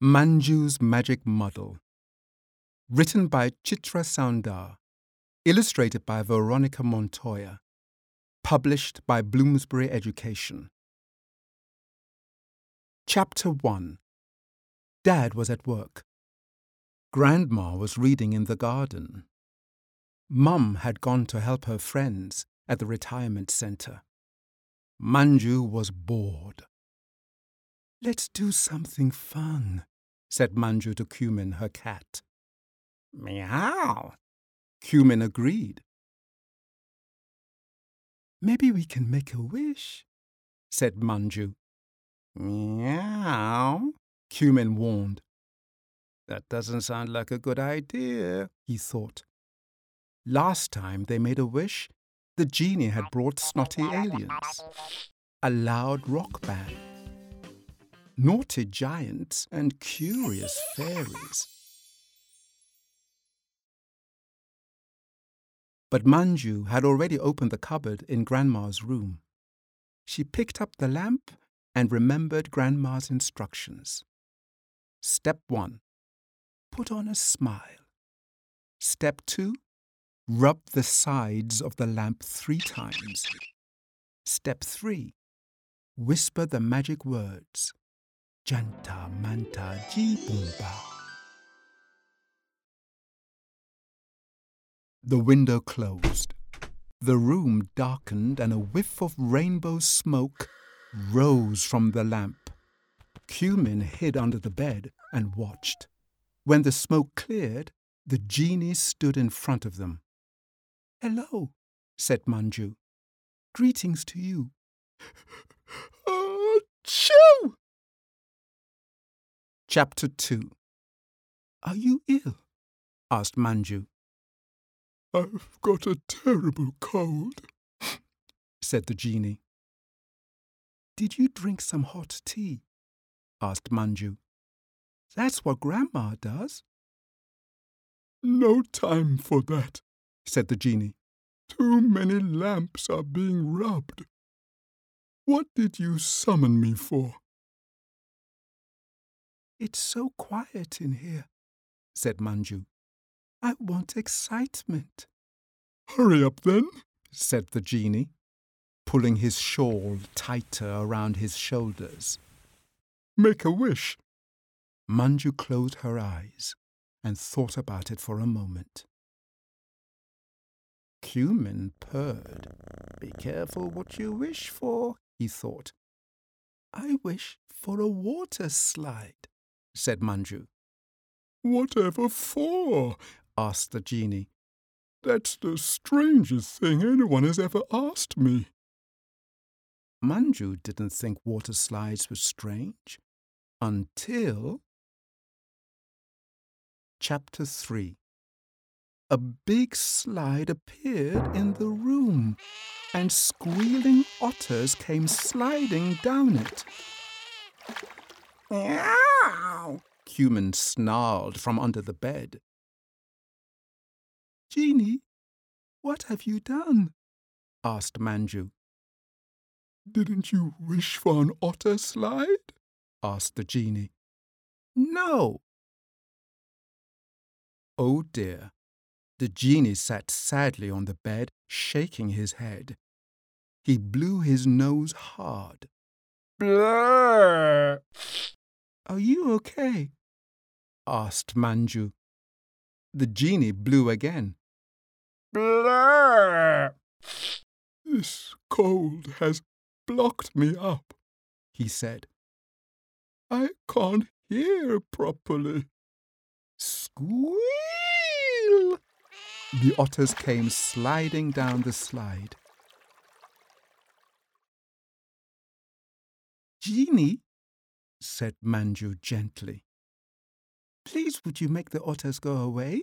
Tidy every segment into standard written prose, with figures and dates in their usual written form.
Manju's Magic Muddle. Written by Chitra Soundar. Illustrated by Veronica Montoya. Published by Bloomsbury Education. Chapter 1. Dad was at work. Grandma was reading in the garden. Mum had gone to help her friends at the retirement centre. Manju was bored. "Let's do something fun," said Manju to Cumin, her cat. "Meow," Cumin agreed. "Maybe we can make a wish," said Manju. "Meow," Cumin warned. "That doesn't sound like a good idea," he thought. Last time they made a wish, the genie had brought snotty aliens, a loud rock band, naughty giants, and curious fairies. But Manju had already opened the cupboard in Grandma's room. She picked up the lamp and remembered Grandma's instructions. Step 1. Put on a smile. Step 2. Rub the sides of the lamp 3 times. Step 3. Whisper the magic words. Janta manta ji boomba. The window closed. The room darkened and a whiff of rainbow smoke rose from the lamp. Cumin hid under the bed and watched. When the smoke cleared, the genie stood in front of them. "Hello," said Manju. "Greetings to you." Achoo! Chapter 2. "Are you ill?" asked Manju. "I've got a terrible cold," said the genie. "Did you drink some hot tea?" asked Manju. "That's what Grandma does." "No time for that," said the genie. "Too many lamps are being rubbed. What did you summon me for?" "It's so quiet in here," said Manju. "I want excitement." "Hurry up then," said the genie, pulling his shawl tighter around his shoulders. "Make a wish." Manju closed her eyes and thought about it for a moment. Cumin purred. "Be careful what you wish for," he thought. "I wish for a water slide," said Manju. "Whatever for?" asked the genie. "That's the strangest thing anyone has ever asked me." Manju didn't think water slides were strange until... Chapter 3. A big slide appeared in the room, and squealing otters came sliding down it. "Meow!" Cumin snarled from under the bed. "Genie, what have you done?" asked Manju. "Didn't you wish for an otter slide?" asked the genie. "No." Oh dear. The genie sat sadly on the bed, shaking his head. He blew his nose hard. "Blur!" "Are you okay?" asked Manju. The genie blew again. "Blur!" "This cold has blocked me up," he said. "I can't hear properly." Squeal! The otters came sliding down the slide. "Genie," said Manju gently, "please would you make the otters go away?"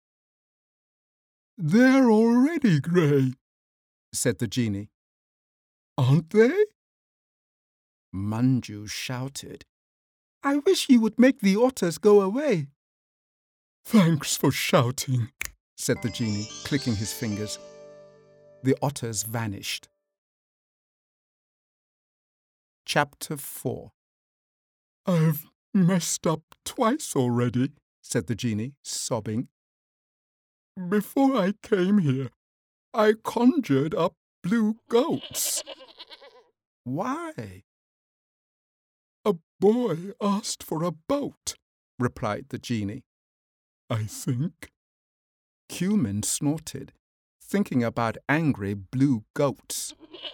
"They're already grey," said the genie. "Aren't they?" Manju shouted, "I wish you would make the otters go away." "Thanks for shouting," said the genie, clicking his fingers. The otters vanished. Chapter 4. "I've messed up twice already," said the genie, sobbing. "Before I came here, I conjured up blue goats." "Why?" "A boy asked for a boat," replied the genie. "I think." Cumin snorted, thinking about angry blue goats.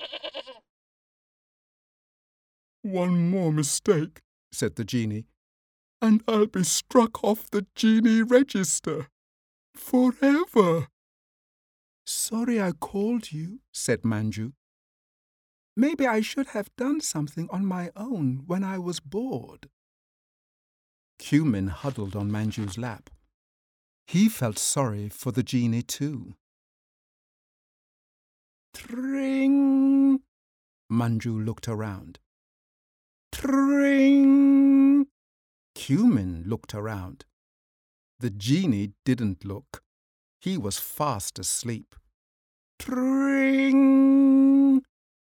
"One more mistake," said the genie, "and I'll be struck off the genie register. Forever." "Sorry I called you," said Manju. "Maybe I should have done something on my own when I was bored." Cumin huddled on Manju's lap. He felt sorry for the genie too. Tring! Manju looked around. Tring! Cumin looked around. The genie didn't look. He was fast asleep. Tring!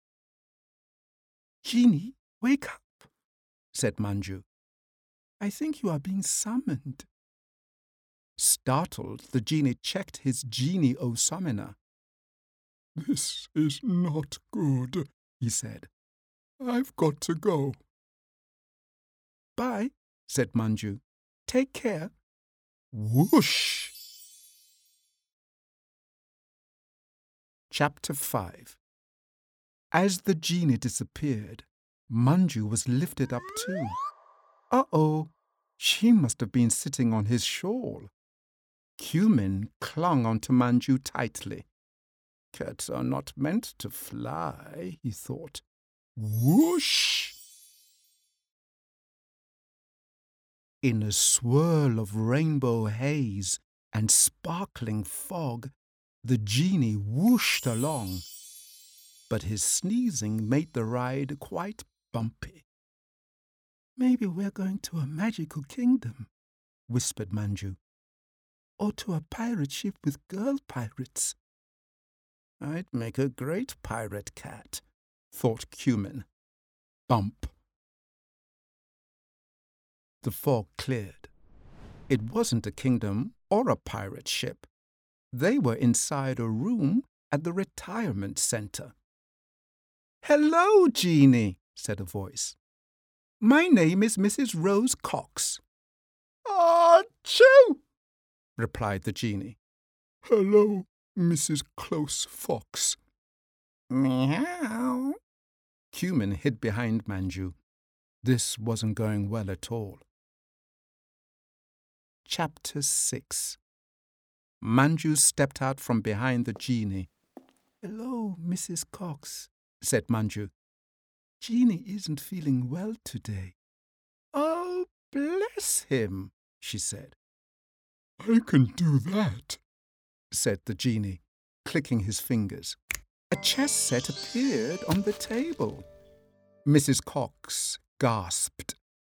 "Genie, wake up," said Manju. "I think you are being summoned." Startled, the genie checked his genie-o-summoner. "This is not good," he said. "I've got to go." "Bye," said Manju. "Take care." Whoosh! Chapter 5. As the genie disappeared, Manju was lifted up too. Uh-oh, she must have been sitting on his shawl. Cumin clung onto Manju tightly. Cats are not meant to fly, he thought. Whoosh! In a swirl of rainbow haze and sparkling fog, the genie whooshed along, but his sneezing made the ride quite bumpy. "Maybe we're going to a magical kingdom," whispered Manju. "Or to a pirate ship with girl pirates." "I'd make a great pirate cat," thought Cumin. Bump. The fog cleared. It wasn't a kingdom or a pirate ship. They were inside a room at the retirement center. "Hello, Genie," said a voice. "My name is Mrs. Rose Cox." "Achoo!" replied the genie. "Hello, Mrs. Close Fox." "Meow." Cumin hid behind Manju. This wasn't going well at all. Chapter 6. Manju stepped out from behind the genie. "Hello, Mrs. Cox," said Manju. "Genie isn't feeling well today." "Oh, bless him," she said. "I can do that," said the genie, clicking his fingers. A chess set appeared on the table. Mrs. Cox gasped.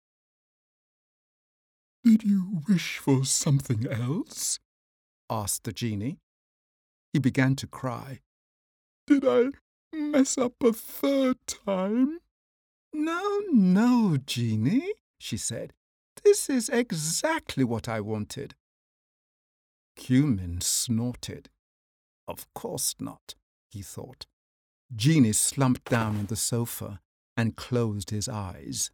"Did you wish for something else?" asked the genie. He began to cry. "Did I mess up a third time?" No, genie," she said. "This is exactly what I wanted." Cumin snorted. Of course not, he thought. Genie slumped down on the sofa and closed his eyes.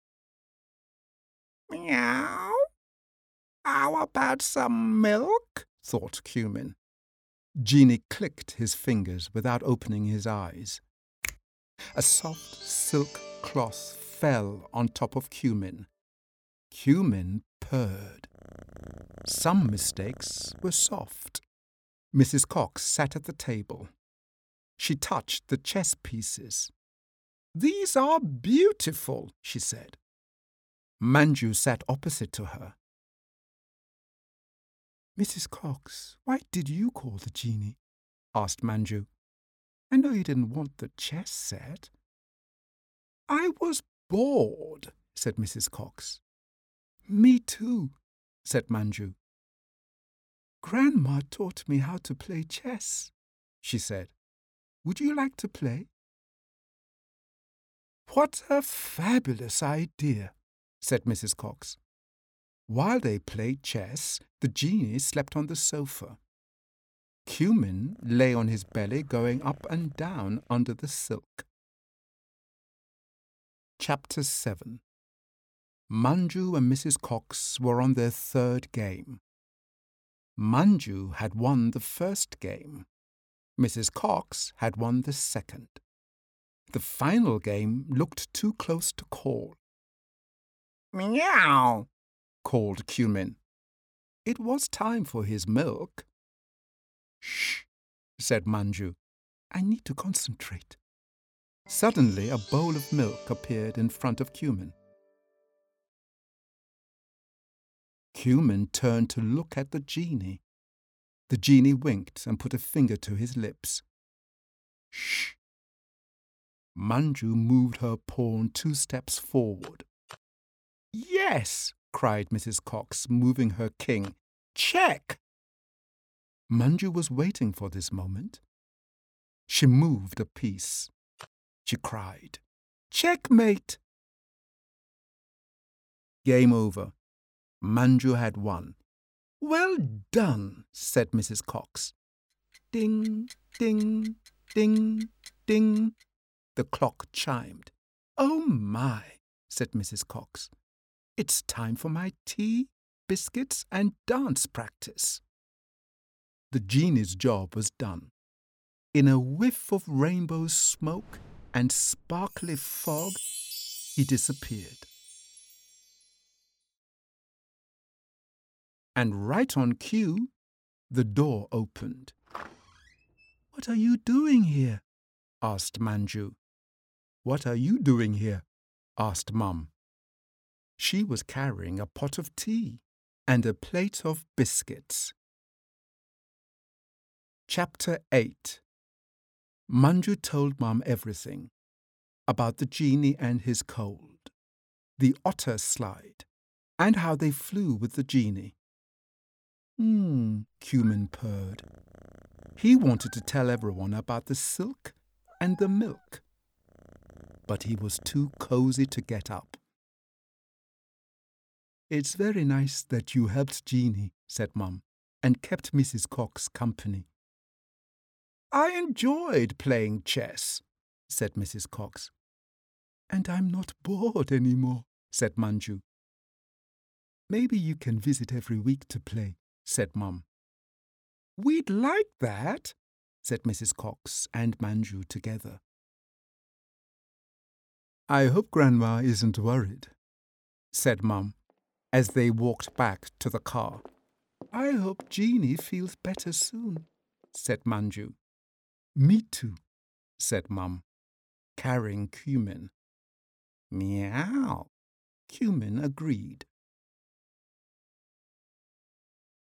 "Meow. How about some milk?" thought Cumin. Genie clicked his fingers without opening his eyes. A soft silk cloth fell on top of Cumin. Cumin purred. Some mistakes were soft. Mrs. Cox sat at the table. She touched the chess pieces. "These are beautiful," she said. Manju sat opposite to her. "Mrs. Cox, why did you call the genie?" asked Manju. "I know you didn't want the chess set." "I was bored," said Mrs. Cox. "Me too," said Manju. "Grandma taught me how to play chess," she said. "Would you like to play?" "What a fabulous idea," said Mrs. Cox. While they played chess, the genie slept on the sofa. Cumin lay on his belly going up and down under the silk. Chapter 7. Manju and Mrs. Cox were on their third game. Manju had won the first game. Mrs. Cox had won the second. The final game looked too close to call. "Meow," called Cumin. It was time for his milk. "Shh," said Manju. "I need to concentrate." Suddenly, a bowl of milk appeared in front of Cumin. Cumin turned to look at the genie. The genie winked and put a finger to his lips. "Shh." Manju moved her pawn 2 steps forward. "Yes," cried Mrs. Cox, moving her king. "Check." Manju was waiting for this moment. She moved a piece. She cried, "Checkmate!" Game over. Manju had won. "Well done," said Mrs. Cox. Ding, ding, ding, ding. The clock chimed. "Oh my," said Mrs. Cox. "It's time for my tea, biscuits, and dance practice." The genie's job was done. In a whiff of rainbow smoke and sparkly fog, he disappeared. And right on cue, the door opened. "What are you doing here?" asked Manju. "What are you doing here?" asked Mum. She was carrying a pot of tea and a plate of biscuits. Chapter 8. Manju told Mum everything about the genie and his cold, the otter slide, and how they flew with the genie. Cumin purred. He wanted to tell everyone about the silk and the milk, but he was too cozy to get up. "It's very nice that you helped Jeanie," said Mum, "and kept Mrs. Cox company." "I enjoyed playing chess," said Mrs. Cox. "And I'm not bored anymore," said Manju. "Maybe you can visit every week to play," said Mum. "We'd like that," said Mrs. Cox and Manju together. "I hope Grandma isn't worried," said Mum, as they walked back to the car. "I hope Jeanie feels better soon," said Manju. "Me too," said Mum, carrying Cumin. "Meow," Cumin agreed.